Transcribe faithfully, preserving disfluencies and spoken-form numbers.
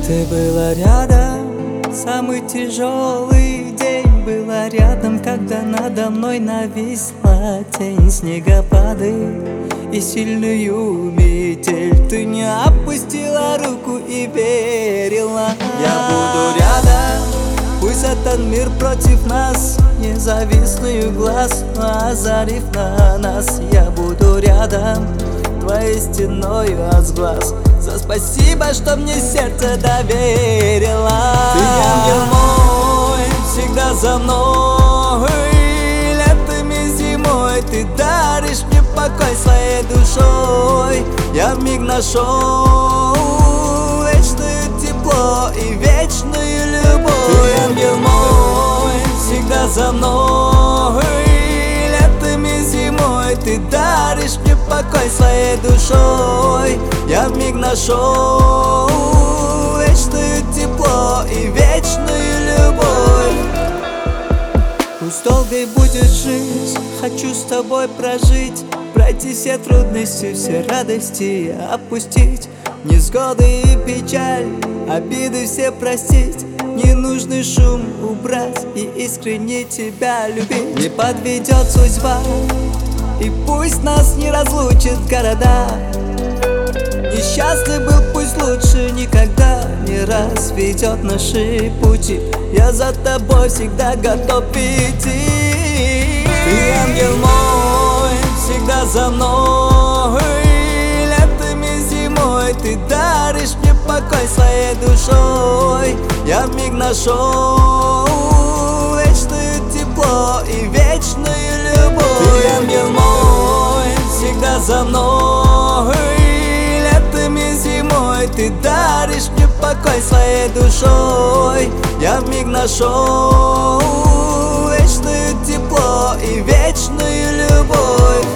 Ты была рядом, самый тяжелый день. Была рядом, когда надо мной нависла тень. Снегопады и сильную метель. Ты не опустила руку и верила. Я буду рядом, пусть этот мир против нас, независный глаз, но озарив на нас. Я буду рядом, твоей стеною от глаз. За спасибо, что мне сердце доверила. Ты ангел мой, всегда за мной. Летом и зимой ты даришь мне покой своей душой. Я вмиг нашел вечное тепло и вечную любовь. Ты ангел мой, всегда за мной. Летом и зимой ты даришь мне покой своей душой. Я вмиг нашел вечное тепло и вечную любовь. Пусть долгой будет жизнь, хочу с тобой прожить, пройти все трудности, все радости опустить, невзгоды и печаль, обиды все простить, ненужный шум убрать и искренне тебя любить. Не подведет судьба, и пусть нас не разлучит города. Несчастный был, пусть лучше никогда не разведет наши пути. Я за тобой всегда готов идти. Ты ангел мой, всегда за мной. Летом и зимой ты даришь мне покой своей душой. Я вмиг нашел вечное тепло и вечную любовь. Ты ангел мой, всегда за мной. Летом и зимой ты даришь мне покой своей душой. Я вмиг нашел вечное тепло и вечную любовь.